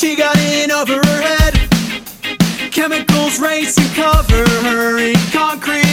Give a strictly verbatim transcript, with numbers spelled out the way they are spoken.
She got in over her head. Chemicals race and cover her in concrete.